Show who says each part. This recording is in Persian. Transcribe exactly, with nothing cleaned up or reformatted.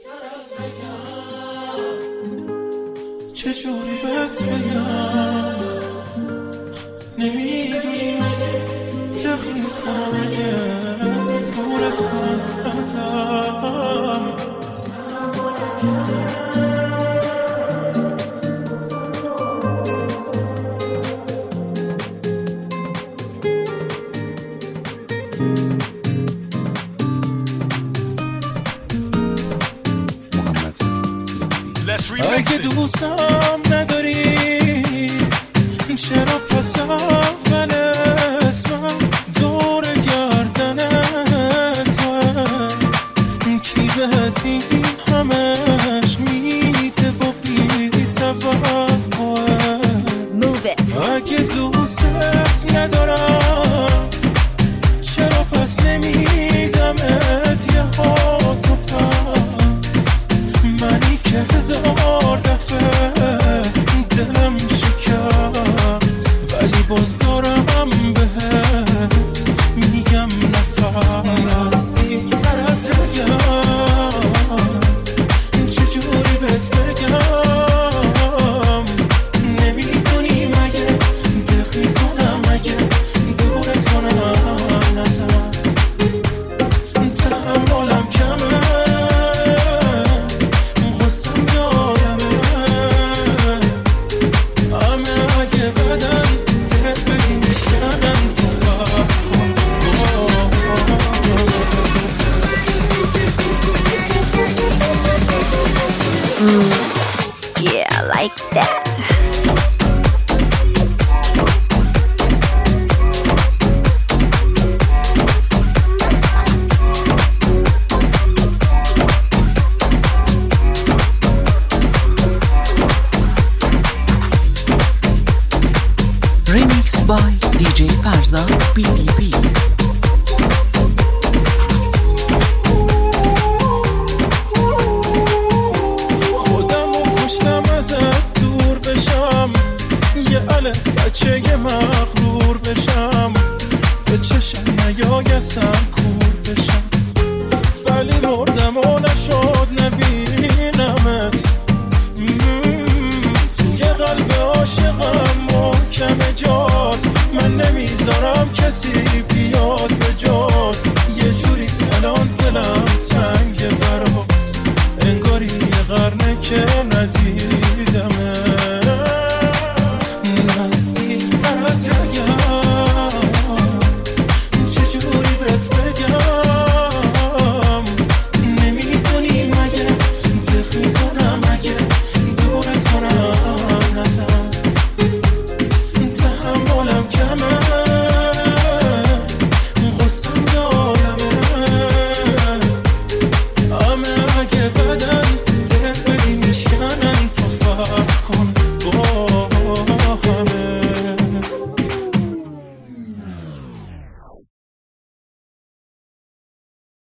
Speaker 1: چجوری بهت بگم نمیدونی مگه تخلیل کنم اگه دورت کنم ازم اگه دوستم نداری چرا پس اول اسمم دور گردن توه کی بهت این همش میته و بی توقعه اگه دوستت ندارم چرا پس نمیدمت یه هاتو پس منی که هزار دفعه دلم شکست ولی باز دارم بهت میگم نفس سر از بگم چجوری بهت بگم نمیدونی مگه دخلی کنم مگه دورت کنم نزم تحملم کمه غصم یادمه همه اگه بدن دل بدی میشکنم تو فرق کن
Speaker 2: Yeah, I like that.
Speaker 3: Remix by دی جی فرزا بی دی بی.
Speaker 1: خودم و کشتم ازت دور بشم یه الف بچه یه مغرور بشم به چشم نیایستم کور بشم ولی مردم و نشد نبینمت توی قلب عاشقم محکم جات من نمیذارم کسی بیاد به جات یه جوری الان دلم